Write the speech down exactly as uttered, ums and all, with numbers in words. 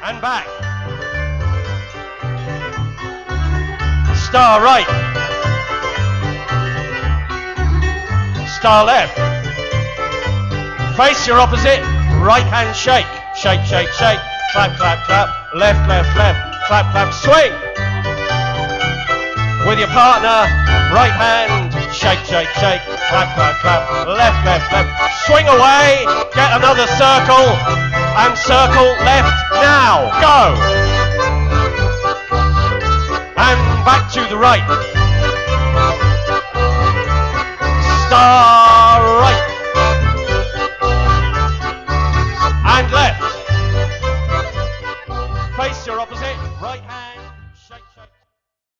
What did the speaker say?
and back. Star right. Star left. Face your opposite. Right hand shake. Shake, shake, shake. Clap, clap, clap. Left, left, left. Clap, clap, swing. With your partner, right hand. Shake, shake, shake. Clap, clap, clap. Left, left, left. Swing away. Get another circle. And circle left now. Go. And back to the right. Star